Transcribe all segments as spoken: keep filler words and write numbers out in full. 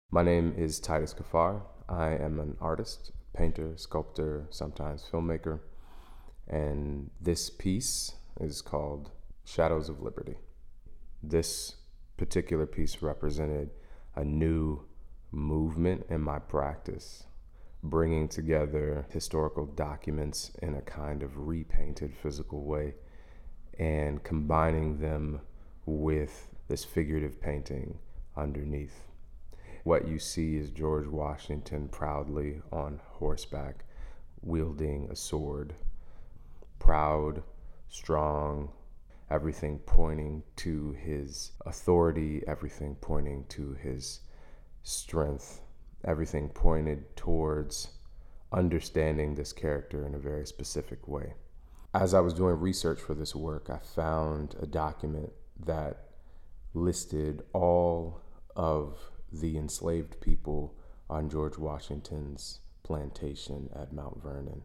My name is Titus Kaffar. I am an artist, painter, sculptor, sometimes filmmaker, and this piece is called Shadows of Liberty. This particular piece represented a new movement in my practice, bringing together historical documents in a kind of repainted physical way and combining them with this figurative painting underneath. What you see is George Washington proudly on horseback, wielding a sword. Proud, strong, everything pointing to his authority, everything pointing to his strength, everything pointed towards understanding this character in a very specific way. As I was doing research for this work, I found a document that listed all of the enslaved people on George Washington's plantation at Mount Vernon.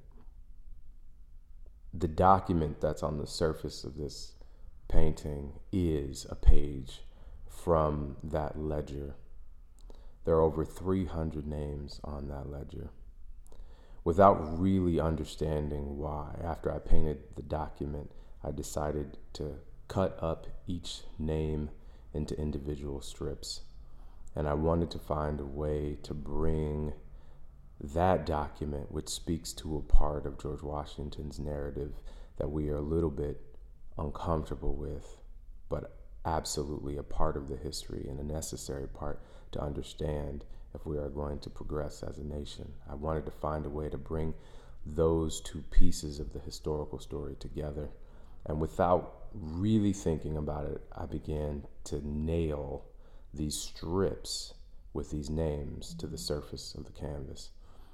The document that's on the surface of this painting is a page from that ledger. There are over three hundred names on that ledger. Without really understanding why, after I painted the document, I decided to cut up each name into individual strips. And I wanted to find a way to bring that document, which speaks to a part of George Washington's narrative that we are a little bit uncomfortable with, but absolutely a part of the history and a necessary part to understand if we are going to progress as a nation. I wanted to find a way to bring those two pieces of the historical story together. And without really thinking about it, I began to nail these strips with these names to the surface of the canvas.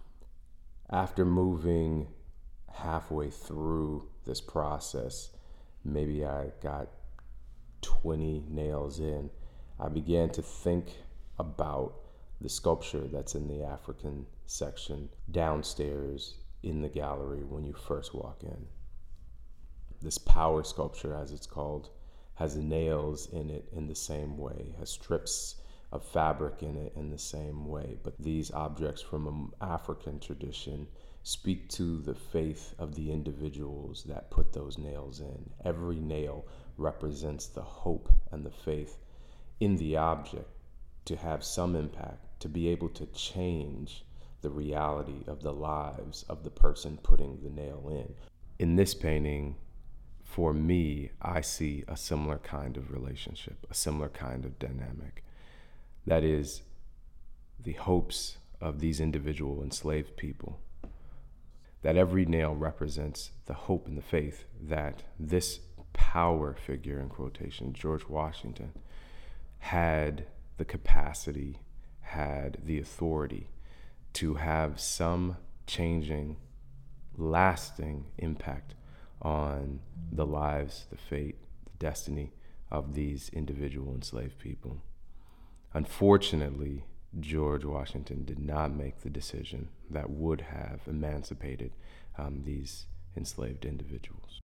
After moving halfway through this process, maybe I got twenty nails in, I began to think about the sculpture that's in the African section downstairs in the gallery when you first walk in. This power sculpture, as it's called, has nails in it in the same way, has strips of fabric in it in the same way. But these objects from an African tradition speak to the faith of the individuals that put those nails in. Every nail represents the hope and the faith in the object to have some impact, to be able to change the reality of the lives of the person putting the nail in. In this painting, for me, I see a similar kind of relationship, a similar kind of dynamic. That is the hopes of these individual enslaved people. That every nail represents the hope and the faith that this power figure, in quotation, George Washington, had the capacity, had the authority to have some changing, lasting impact on the lives, the fate, the destiny of these individual enslaved people. Unfortunately, George Washington did not make the decision that would have emancipated um, these enslaved individuals.